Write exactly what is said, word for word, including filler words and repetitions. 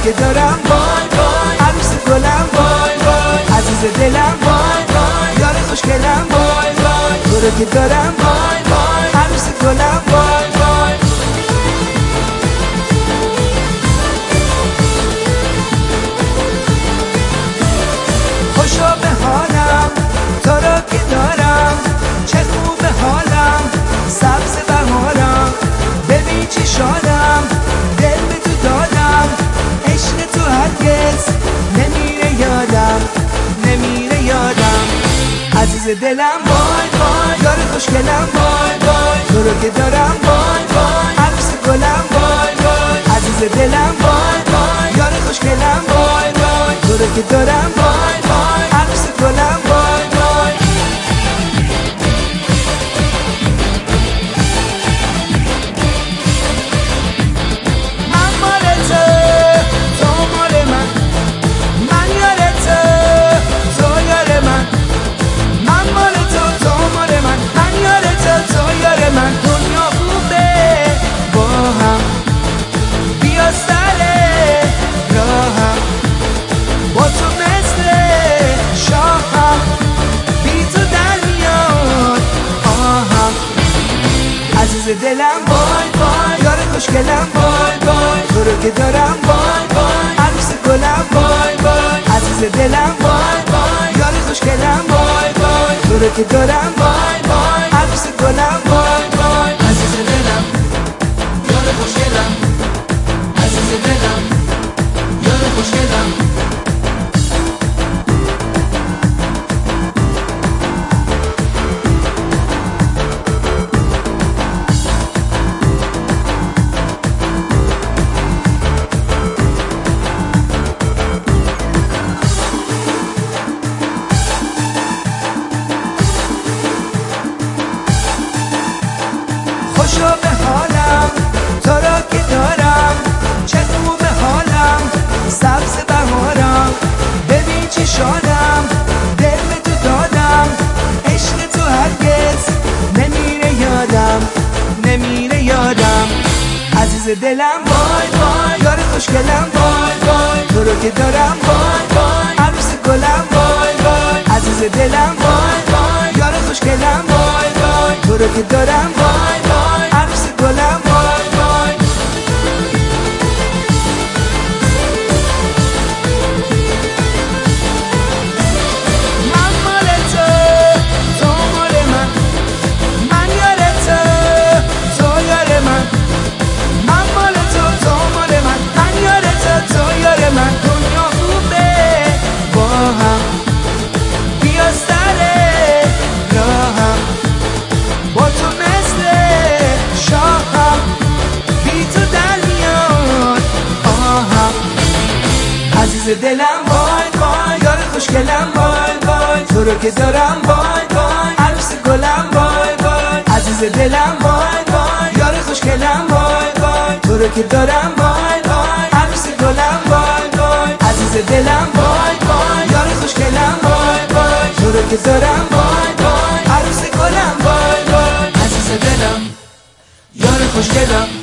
که دارم وای وای، عروس گلم وای وای، عزیز دلم وای وای، یار خوشگلم وای وای، تو رو که دارم وای وای، عروس گلم وای وای. خوشا به حالم تو رو که دارم، چه خوب حالم سبز بهارم، ببین چه شادم دل به تو دادم، عشق تو هرگز نمیره یادم، نمیره یادم. عزیز دلم وای وای، یار خوشگلم وای وای، تو رو که دارم وای وای، عروس گلم وای وای، عزیز دلم وای وای، یار خوشگلم وای وای، تو رو که دارم وای وای، عروس گلم وای وای. من مال تو، تو مال من، من یار تو، تو یار من، من مال تو، تو مال من، من یار تو، تو یار من. دنیا خوبه با هم، بیا سر راهم، با تو مثل شاهم، بی تو در میاد آهم. عزیز دلم وای وای، یار خوشگلم وای وای، تو رو که دارم وای وای، عروس گلم وای وای، عزیز دلم وای وای، یار خوشگلم وای وای، تو رو که دارم وای وای، عروس گلم وای وای. عزیز دلم، یار خوشگلم، عزیز دلم، یار خوشگلم. خوشا به حالم تو را که دارم، چه خوب حالم سبز بهارم، ببین چه شادم دل به تو دادم، عشق تو هرگز نمیره یادم، نمیره یادم. عزیز دلم وای وای، یار خوشگلم وای وای، تو رو که دارم وای وای، عروس گلم وای وای، عزیز دلم وای وای، یار خوشگلم وای وای، تو رو که دارم وای وای، عروس گلم وای وای. من مال تو، تو مال من، من یار تو، تو یار من، من مال تو، تو مال من، من یار تو، تو یار من. دنیا خوبه با هم، بیا سر راهم، با تو مثل شاهم، بی تو در میاد آهم. عزیز دلم وای وای، یار خوشگلم وای وای، تو رو که دارم وای وای، عروس گلم وای وای، عزیز دلم وای وای، یار خوشگلم وای وای، تو رو که دارم وای وای، عروس گلم وای وای، عزیز دلم وای وای، یار خوشگلم وای وای، تو رو که دارم وای وای، عروس گلم وای وای، عزیز دلم، یار خوشگلم.